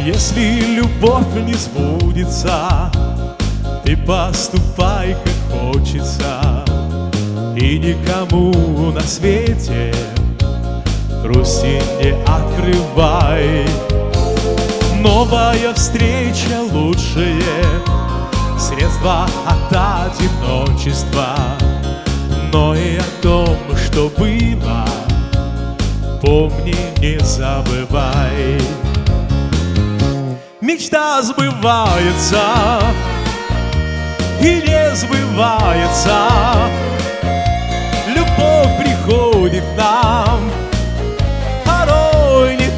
Если любовь не сбудется, ты поступай, как хочется, и никому на свете грусти не открывай. Новая встреча — лучшее средство от одиночества, но и о том, что было, помни, не забывай. Мечта сбывается и не сбывается, любовь приходит к нам порой не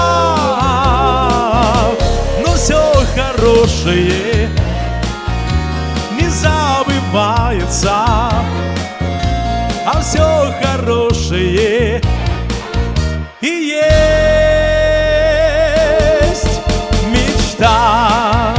так, но все хорошее не забывается, а все хорошее и есть мечта.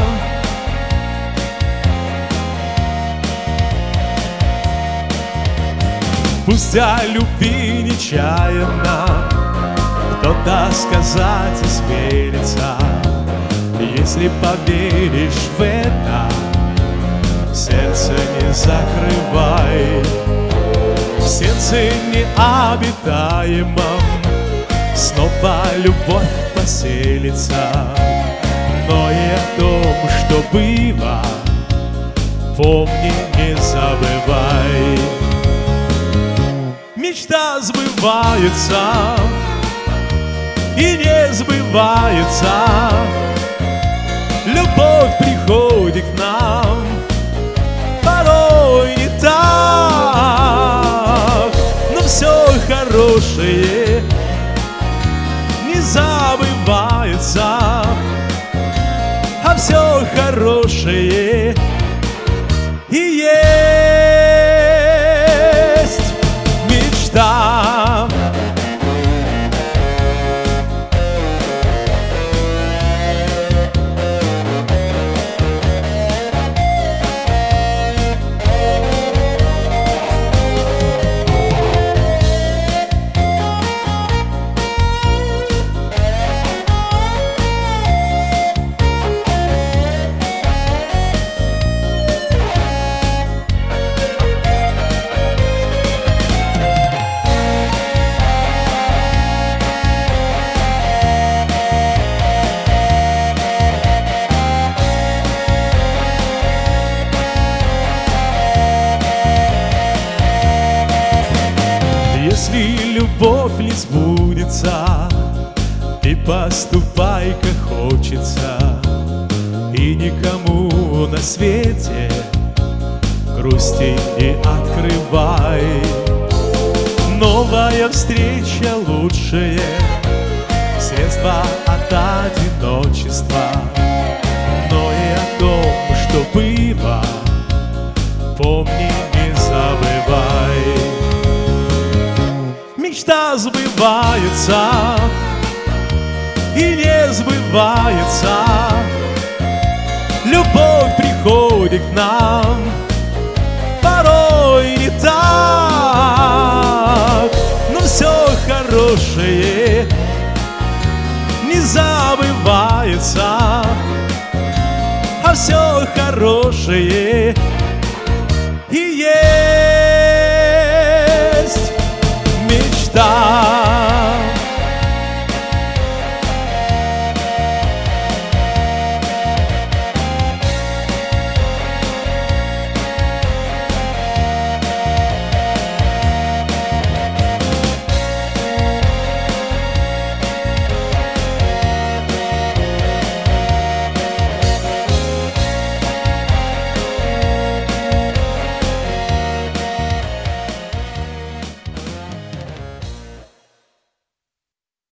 Пусть о любви нечаянно кто-то сказать осмелится, если поверишь в это, сердце не закрывай. В сердце необитаемом снова любовь поселится, но и о том, что было, помни, не забывай. Мечта сбывается и не сбывается, любовь приходит к нам порой не так, но все хорошее не забывается, а все хорошее и есть мечта. Если любовь не сбудется, ты поступай, как хочется, и никому на свете грусти не открывай. Новая встреча — лучшее средство от одиночества, но и о том, что было, помни, не забывай. Мечта сбывается и не сбывается, любовь приходит к нам порой не так, но все хорошее не забывается, а все хорошее и есть